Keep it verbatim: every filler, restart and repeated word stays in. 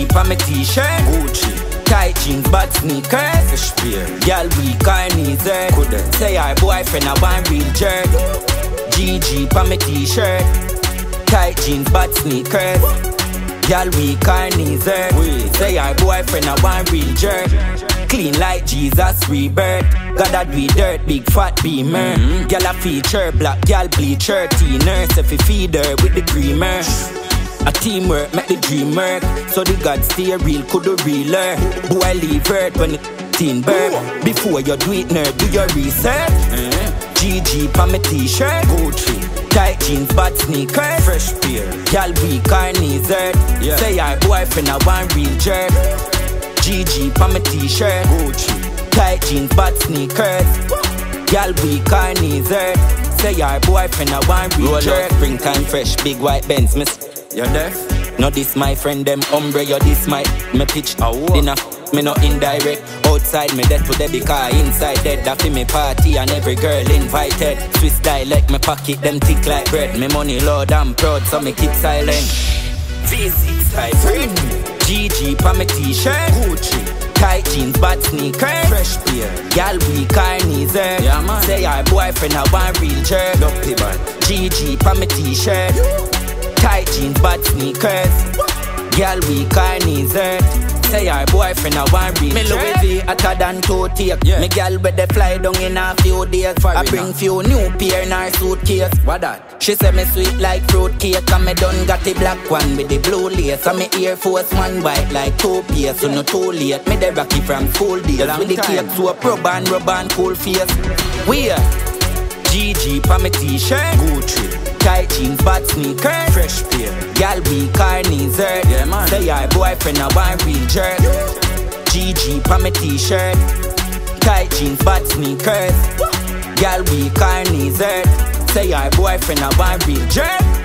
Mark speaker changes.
Speaker 1: pa my t-shirt.
Speaker 2: Gucci.
Speaker 1: Tight jeans, bad sneakers.
Speaker 2: Fish beer.
Speaker 1: Girl weak her knees hurt.
Speaker 2: Couldn't.
Speaker 1: Say her boyfriend a one real jerk. G G pa my t-shirt. Tight jeans, bad sneakers. Girl weak her knees hurt. Say her boyfriend a one real jerk. Clean like Jesus rebirth. Got that we dirt, big fat beamer. mm-hmm. Girl a feature, black girl bleacher. Teen nurse if you feed her with the creamer. A teamwork make the dream work. So the God stay real, could do realer. Boy leave earth when the teen birth. Before you do it, nerd, do your research. mm-hmm. G G pa my t-shirt.
Speaker 2: Gucci.
Speaker 1: Tight jeans, bad sneakers.
Speaker 2: Fresh beer.
Speaker 1: Girl weak her knees hurt.
Speaker 2: Yeah.
Speaker 1: Say her boyfriend a one real jerk. G G pa my t-shirt.
Speaker 2: Gucci.
Speaker 1: Tight jeans, bad sneakers. Girl weak her knees hurt. Say her boyfriend a one real jerk. Springtime fresh, big white Benz, miss.
Speaker 2: You deaf?
Speaker 1: No this my friend them umbre, you this my me pitch.
Speaker 2: Oh,
Speaker 1: dinner, me no indirect. Outside me dead to the car, inside dead. That fi me party and every girl invited. Swiss dialect, me pocket them thick like bread. Me money loud and proud, so me keep silent. V six hybrid. G G pa my t-shirt.
Speaker 2: Gucci.
Speaker 1: Tight jeans, bad sneakers.
Speaker 2: Fresh beer.
Speaker 1: Girl weak her knees hurt.
Speaker 2: Yeah, man.
Speaker 1: Say her boyfriend a one real jerk.
Speaker 2: Dumpy bad.
Speaker 1: G G pa my t-shirt. Tight jeans, bad sneakers. Girl weak her knees hurt. Say her boyfriend a one real me Louis V hotter than two take.
Speaker 2: Yeah.
Speaker 1: Me girl with the fly down in a few days. I bring few new pair in her suitcase.
Speaker 2: What that?
Speaker 1: She say me sweet like fruit cake. And me done got the black one with the blue lace. And me Air Force one white like two piece. So no too late. Me the rocky from school days.
Speaker 2: Long
Speaker 1: with the
Speaker 2: time.
Speaker 1: cake to a rub and rub and cool face. We are G G pa my t-shirt.
Speaker 2: Gucci.
Speaker 1: Tight jeans, bad sneakers.
Speaker 2: Fresh beer.
Speaker 1: Girl weak her knees hurt.
Speaker 2: Yeah, man.
Speaker 1: Say her boyfriend a one real jerk. G G pa my t-shirt. Tight jeans, bad sneakers. Girl weak her knees hurt. Say her boyfriend a one real jerk.